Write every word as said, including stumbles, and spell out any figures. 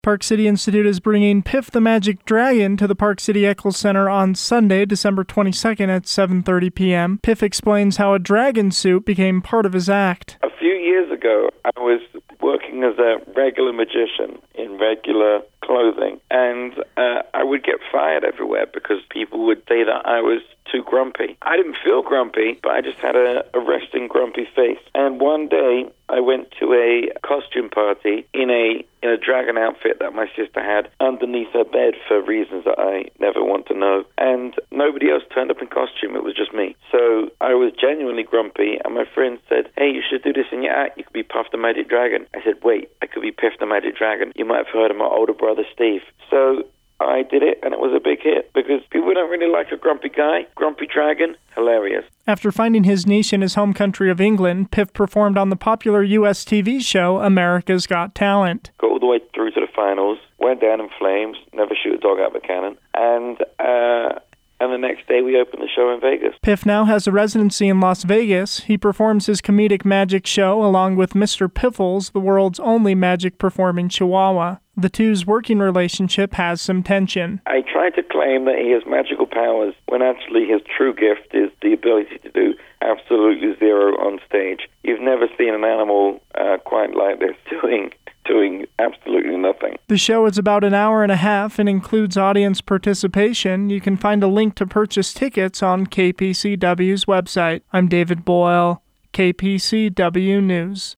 Park City Institute is bringing Piff the Magic Dragon to the Park City Eccles Center on Sunday, December twenty-second at seven thirty p.m. Piff explains how a dragon suit became part of his act. A few years ago, I was working as a regular magician in regular clothing, and uh, I would get fired everywhere because people would say that I was too grumpy. I didn't feel grumpy, but I just had a, a resting grumpy face. And one day, I went to a costume party in a in a dragon outfit that my sister had underneath her bed for reasons that I never want to know. And nobody else turned up in costume. It was just me. So I was genuinely grumpy, and my friend said, "Hey, you should do this in your act. You could be Puff the Magic Dragon." I said, "Wait, I could be Piff the Magic Dragon. You might have heard of my older brother, Steve." So I did it, and it was a big hit because people don't really like a grumpy guy. Grumpy dragon, hilarious. After finding his niche in his home country of England, Piff performed on the popular U S T V show America's Got Talent. Got all the way through to the finals, went down in flames, never shoot a dog out of a cannon, and uh, and the next day we opened the show in Vegas. Piff now has a residency in Las Vegas. He performs his comedic magic show along with Mister Piffles, the world's only magic-performing chihuahua. The two's working relationship has some tension. I try to claim that he has magical powers when actually his true gift is the ability to do absolutely zero on stage. You've never seen an animal uh, quite like this doing doing absolutely nothing. The show is about an hour and a half and includes audience participation. You can find a link to purchase tickets on K P C W's website. I'm David Boyle, K P C W News.